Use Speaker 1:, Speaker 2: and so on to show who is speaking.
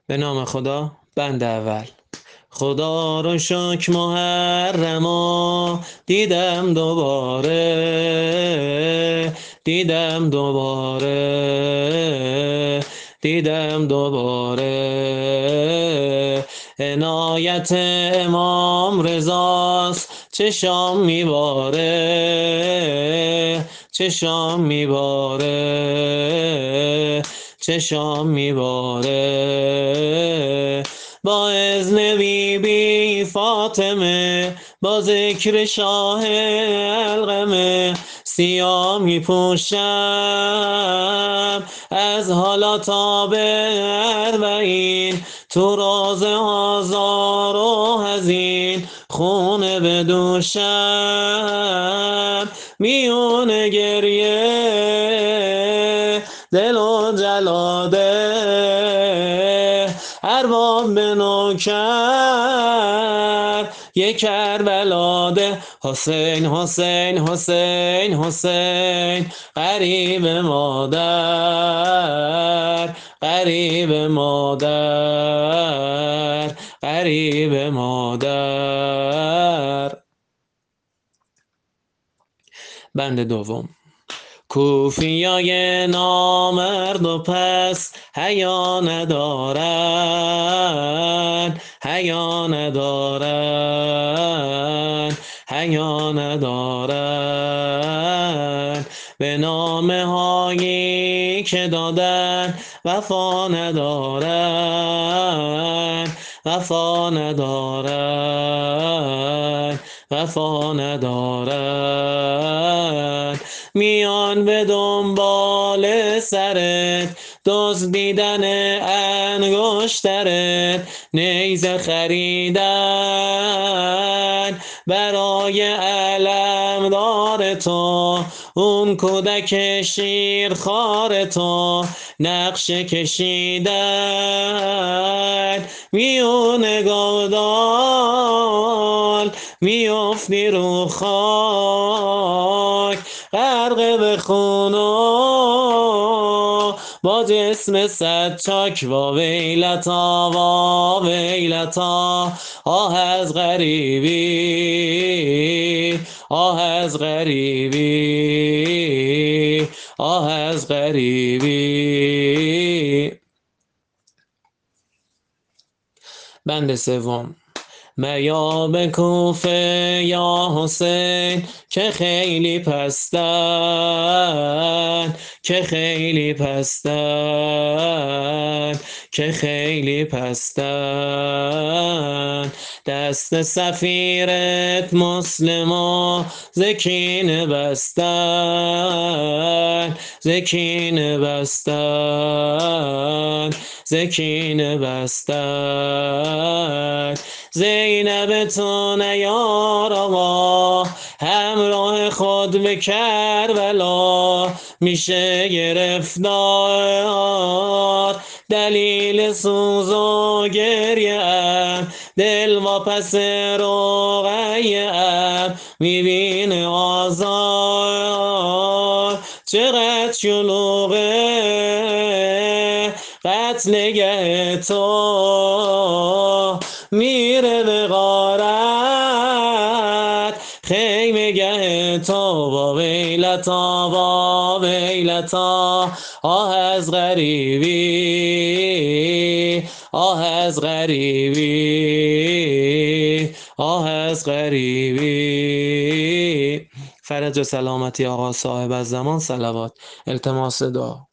Speaker 1: به نام خدا. بند اول. خدا رو شکر محرما دیدم دوباره، دیدم دوباره، دیدم دوباره. عنایت امام رضاست چشام میباره، چشام میباره، چشام میباره. با اذن بی بی فاطمه، با ذکر شاه القمه، سیاه می پوشم از حالا تا به اربعین. تو راز آزار و حزین خونه بدوشم، میون گریه دل و جلاده. ارباب به نوکر یک کربلاده. حسین حسین حسین حسین، غریب مادر، غریب مادر، غریب مادر. بند دوم. کوفیای نامرد و پس حیا ندارن، حیا ندارن، حیا ندارن. به نامه هایی که دادن وفا ندارن، وفا ندارن، وفا ندارن. میان به دنبال سرت، دزدیدن انگشترت، نیزه خریدن برای علمدار تو. اون کودک شیرخوار تو، نقشه کشیدن میون گودال، میافتی رو خاک، غرق به خون و با جسم صد چاک. وا ویلتا، وا ویلتا، آه از غریبی، آه از غریبی، آه از غریبی. بند سوم. میا به کوفه یا حسین که خیلی پستن، که خیلی پستن، که خیلی پستن. دست سفیرت مسلما زکینه بستن، زکینه بستن، زکینه بستن. زینب تو نیار آقا همراه خود به کربلا، میشه گرفتار دلیل سوز و گریه ام. دل واپس رقیه ام، میبینه آزار چقدر شلوغه. قتلگه تو میره به غارت، خیمگه تو. وا ویلتا، وا ویلتا، آه از غریبی، آه از غریبی، آه از غریبی. فرج و سلامتی آقا صاحب الزمان. صلوات. التماس دعا.